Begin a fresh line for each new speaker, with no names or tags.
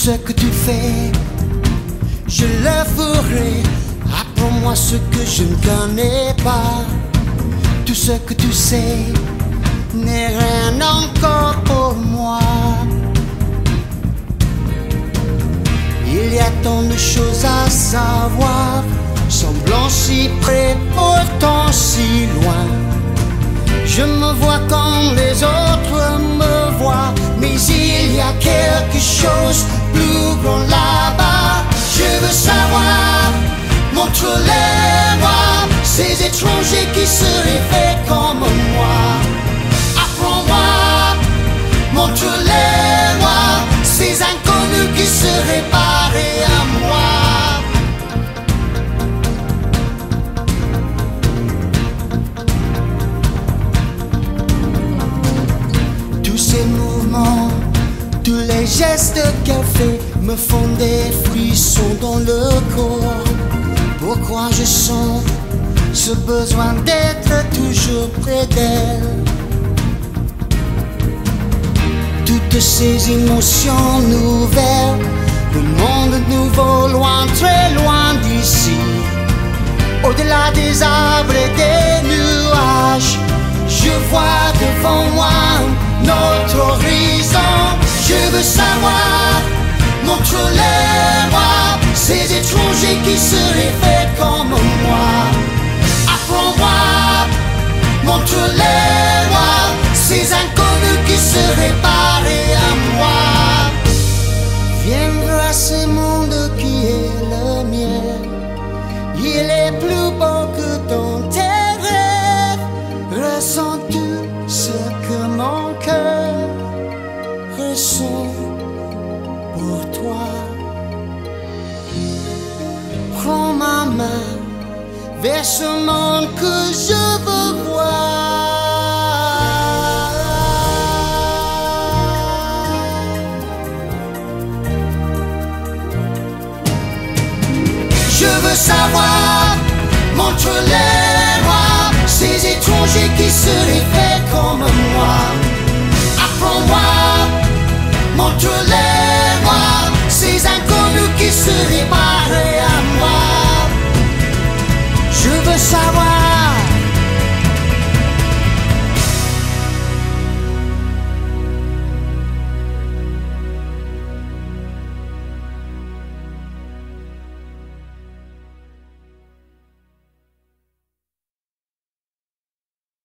ce que tu fais, je le ferai. Apprends-moi ce que je ne connais pas. Tout ce que tu sais n'est rien encore pour moi. Il y a tant de choses à savoir, semblant si près, pourtant si loin. Je me vois comme les autres me voient, mais il y a quelque chose plus grand là-bas. Je veux savoir, montre-les-moi, ces étrangers qui se réveillent comme moi. Apprends-moi, montre-les-moi, ces inconnus qui seraient pareils à moi. Tous ces mouvements, tous les gestes qu'elle fait me font des frissons dans le corps. Pourquoi je sens ce besoin d'être toujours près d'elle? Toutes ces émotions nouvelles, le monde nouveau, loin, très loin d'ici. Au-delà des arbres et des nuages, je vois devant moi notre horizon. Je veux savoir, montre-les-moi, ces étrangers qui se réveillent comme moi. Apprends-moi, montre-les-moi, ces inconnus qui seraient pareils à moi. Viens voir ce monde qui est le mien. Il est plus beau que dans tes rêves. Ressens tout ce que mon cœur ressent pour toi. Prends ma main vers ce monde que je veux voir. Je veux savoir, montre-les-moi, ces étrangers qui se réveillent comme moi. Apprends-moi, montre-les-moi, ces inconnus qui seraient pareils à moi. Je veux savoir